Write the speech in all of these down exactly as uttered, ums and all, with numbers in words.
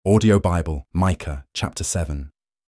Audio Bible, Micah, chapter seven.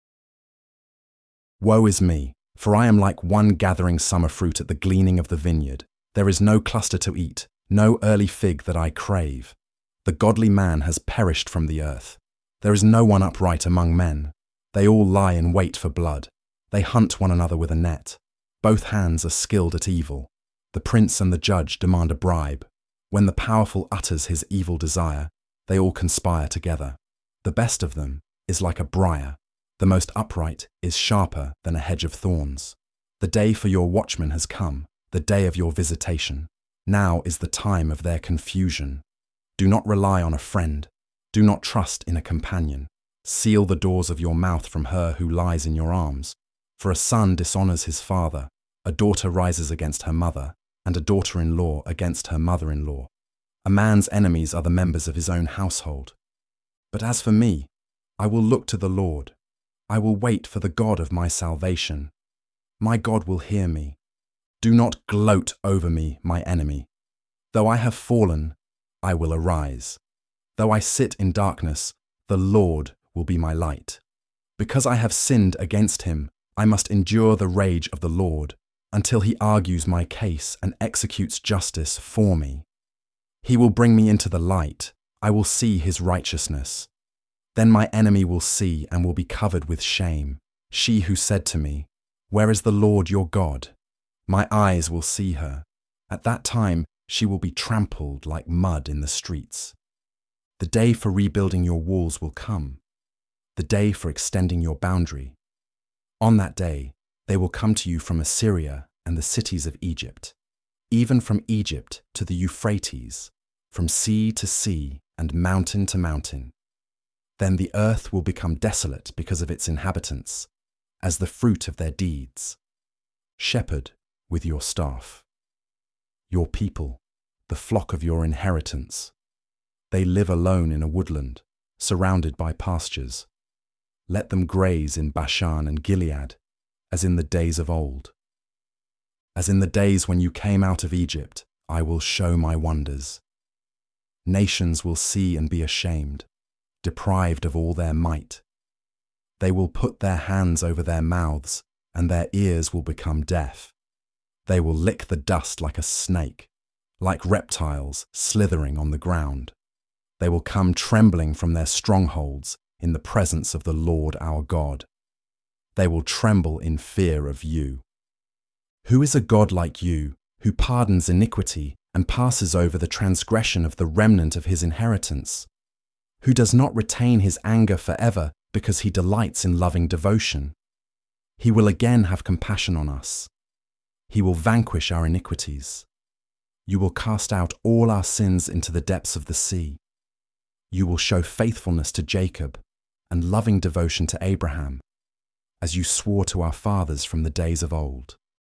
Woe is me, for I am like one gathering summer fruit at the gleaning of the vineyard. There is no cluster to eat, no early fig that I crave. The godly man has perished from the earth. There is no one upright among men. They all lie in wait for blood. They hunt one another with a net. Both hands are skilled at evil. The prince and the judge demand a bribe. When the powerful utters his evil desire, they all conspire together. The best of them is like a briar. The most upright is sharper than a hedge of thorns. The day for your watchman has come, the day of your visitation. Now is the time of their confusion. Do not rely on a friend. Do not trust in a companion. Seal the doors of your mouth from her who lies in your arms. For a son dishonors his father, a daughter rises against her mother, and a daughter-in-law against her mother-in-law. A man's enemies are the members of his own household. But as for me, I will look to the Lord. I will wait for the God of my salvation. My God will hear me. Do not gloat over me, my enemy. Though I have fallen, I will arise. Though I sit in darkness, the Lord will be my light. Because I have sinned against him, I must endure the rage of the Lord until he argues my case and executes justice for me. He will bring me into the light. I will see his righteousness. Then my enemy will see and will be covered with shame. She who said to me, "Where is the Lord your God?" My eyes will see her. At that time she will be trampled like mud in the streets. The day for rebuilding your walls will come, the day for extending your boundary. On that day they will come to you from Assyria and the cities of Egypt, even from Egypt to the Euphrates, from sea to sea and mountain to mountain. Then the earth will become desolate because of its inhabitants, as the fruit of their deeds. Shepherd with your staff. Your people, the flock of your inheritance. They live alone in a woodland, surrounded by pastures. Let them graze in Bashan and Gilead, as in the days of old. As in the days when you came out of Egypt, I will show my wonders. Nations will see and be ashamed, deprived of all their might. They will put their hands over their mouths, and their ears will become deaf. They will lick the dust like a snake, like reptiles slithering on the ground. They will come trembling from their strongholds in the presence of the Lord our God. They will tremble in fear of you. Who is a God like you, who pardons iniquity and passes over the transgression of the remnant of his inheritance? Who does not retain his anger forever because he delights in loving devotion? He will again have compassion on us. He will vanquish our iniquities. You will cast out all our sins into the depths of the sea. You will show faithfulness to Jacob and loving devotion to Abraham, as you swore to our fathers from the days of old.